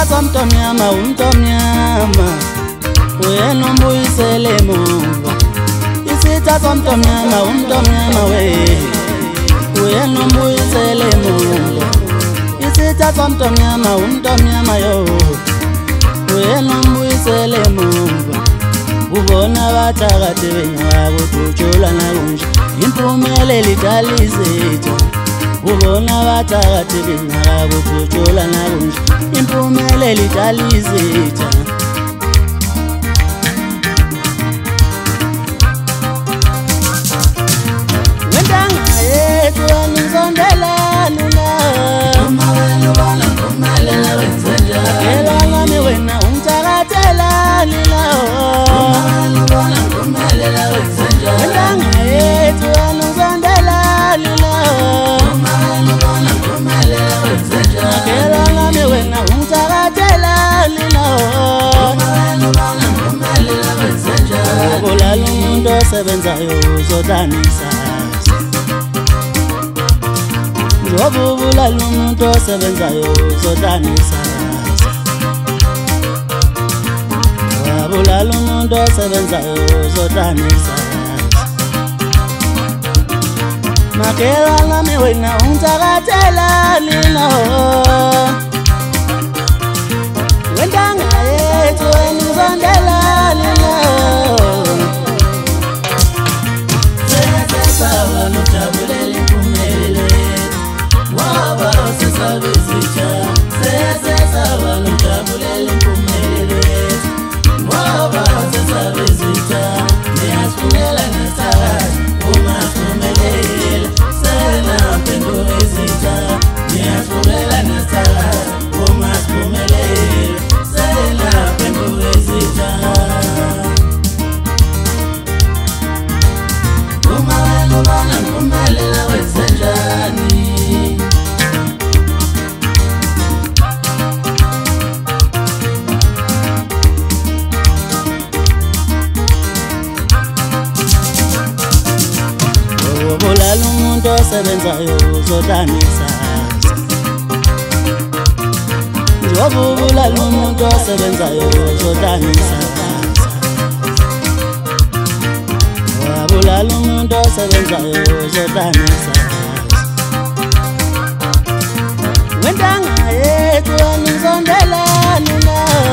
Isithatha umntomnyama umntomnyama wena umbuyisele emuva. Isithatha umntomnyama umntomnyama wena umbuyisele emuva. Isithatha umntomnyama umntomnyama yo wena umbuyisele emuva. Ubona abathakathi benyako kujula nakunje impumelelo idala izitha. Ubona abathakathi benyako kujula nakunje impumelelo idala izitha. Wendanga yethu anizondelani la uma wena ubona kumele wenze njani. Elangami wena ungithakathelani la uma wena ubona kumele wenze njani. Wendanga yethu anizondelani la uma wena ubona kumele wenze njani. Elangami wena ungithakathelani la uma wena ubona kumele wenze njani. Ubulala umuntu osebenzayo uzodanisa. Ubulala umuntu osebenzayo uzodanisa. Ubulala umuntu osebenzayo uzodanisa. Makelana wena ungithakathelani la wendanga yethu anizondelani la. Sesaba nojabulela impumelelo waba sesabizitha. Sesaba nojabulela impumelelo waba sesabizitha. Niyasifungela nesakazi uma siphumelela sena phenduka izitha. Niyasifungela nesakazi uma siphumelela sena phenduka izitha. Uma wena ubona kumele wenze njani. Ubulala umuntu osebenzayo uzodanisa. Ubulala umuntu osebenzayo uzodanisa. Ubulala umuntu osebenzayo uzodanisa. Wendanga yethu anizondelani la